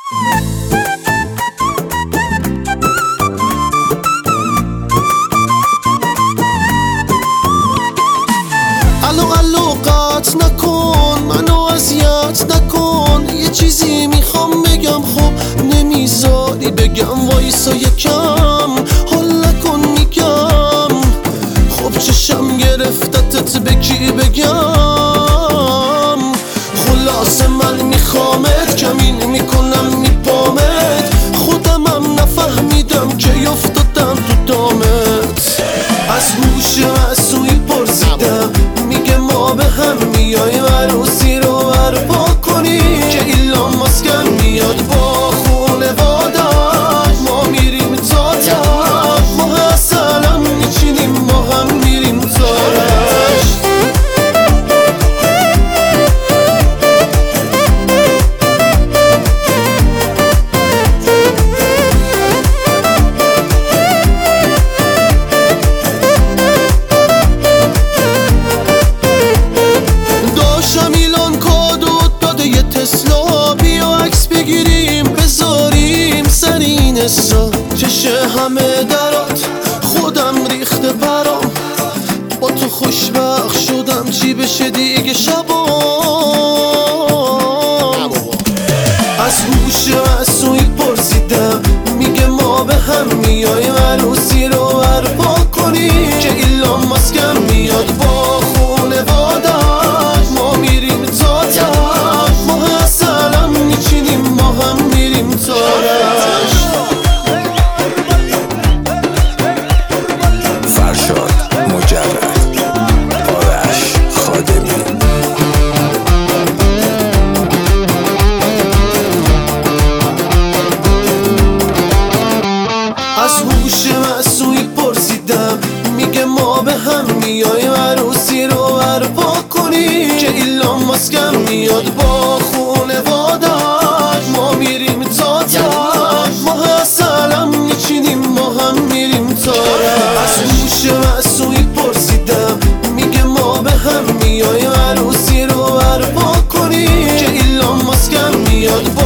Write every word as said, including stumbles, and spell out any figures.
الو الو قطع نکن، منو اذیت نکن، یه چیزی میخوام بگم خب نمیذاری بگم، وایسا یکم حال نکن میگم. خب چشم گرفتتت به کی بگم؟ خلاصه من میخوامت، کمین میکنم میپامت، خودمم نفهمیدم که افتادم تو دامت. از هوش معصومی پرسیدم، میگه ما به هم میایم عروسی رو برپا کنیم که ایلان ماسکم میاد با خونوادش، ما میریم تا تا ما اصلا میچینیم، ما هم میریم تارش. تسلا بیا عکس بگیریم بذاریم سر این اسا، چشه همه درات خودم ریخته برام، با تو خوشبخت شدم چی بشه دیگه شبام. از هوش معصومی پرسیدم، میگه ما به هم میایم عروسی رو برپا کنیم که ایلان ماسکم میاد با خونوادش، ما میریم تا تا فرشاد مجرد، آرش خادمی. از هوش معصومی پرسیدم، میگه ما به هم میایم عروسی رو برپا کنیم که ایلان ماسکم میاد با خونوادش، ما میریم تا تا ما اصلا میچینیم، ما هم میریم تارش. از هوش معصومی پرسیدم، میگه ما به هم میایم عروسی رو برپا کنیم که ایلان ماسکم میاد با